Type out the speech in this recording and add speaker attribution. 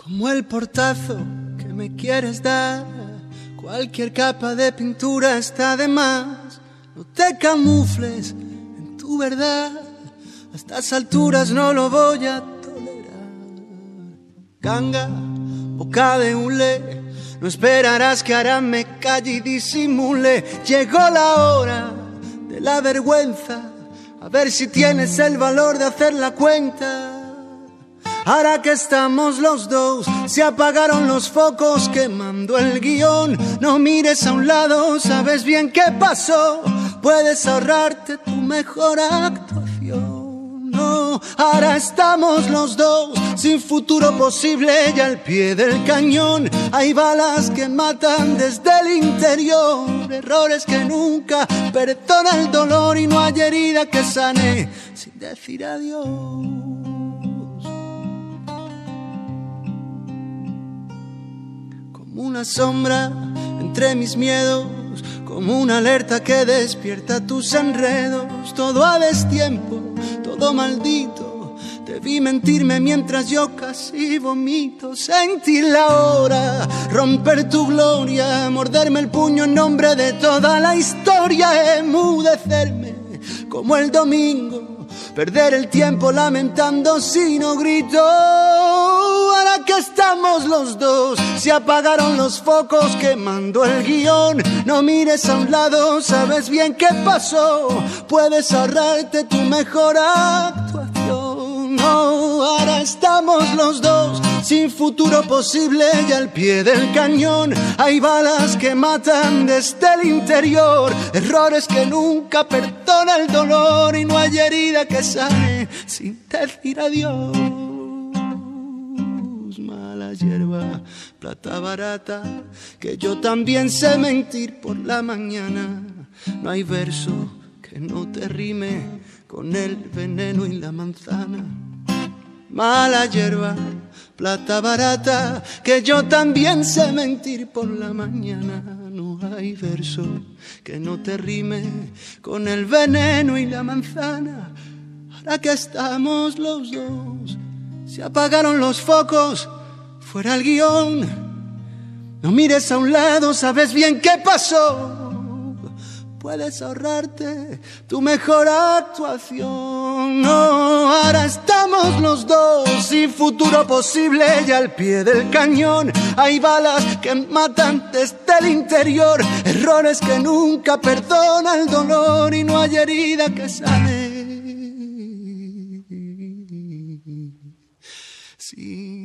Speaker 1: Como el portazo que me quieres dar, cualquier capa de pintura está de más. No te camufles en tu verdad, a estas alturas no lo voy a tolerar. Ganga, boca de hule, no esperarás que ahora me calle y disimule. Llegó la hora de la vergüenza, a ver si tienes el valor de hacer la cuenta. Ahora que estamos los dos, se apagaron los focos quemando el guión. No mires a un lado, sabes bien qué pasó, puedes ahorrarte tu mejor actuación. No, ahora estamos los dos, sin futuro posible y al pie del cañón. Hay balas que matan desde el interior, errores que nunca perdona el dolor, y no hay herida que sane sin decir adiós. Como una sombra entre mis miedos, como una alerta que despierta tus enredos. Todo a destiempo, todo maldito, te vi mentirme mientras yo casi vomito. Sentir la hora, romper tu gloria, morderme el puño en nombre de toda la historia. Emudecerme como el domingo, perder el tiempo lamentando si no grito. Ahora que estamos los dos, se apagaron los focos quemando el guión. No mires a un lado, sabes bien qué pasó, puedes ahorrarte tu mejor actuación. No, ahora estamos los dos, sin futuro posible y al pie del cañón. Hay balas que matan desde el interior, errores que nunca perdona el dolor, y no hay herida que sane sin decir adiós. Mala hierba, plata barata, que yo también sé mentir por la mañana. No hay verso que no te rime con el veneno y la manzana. Mala hierba, plata barata, que yo también sé mentir por la mañana. No hay verso que no te rime con el veneno y la manzana. Ahora que estamos los dos, se apagaron los focos, fuera el guión. No mires a un lado, sabes bien qué pasó, puedes ahorrarte tu mejor actuación. No, ahora estamos los dos, sin futuro posible y al pie del cañón. Hay balas que matan desde el interior, errores que nunca perdona el dolor, y no hay herida que sane sin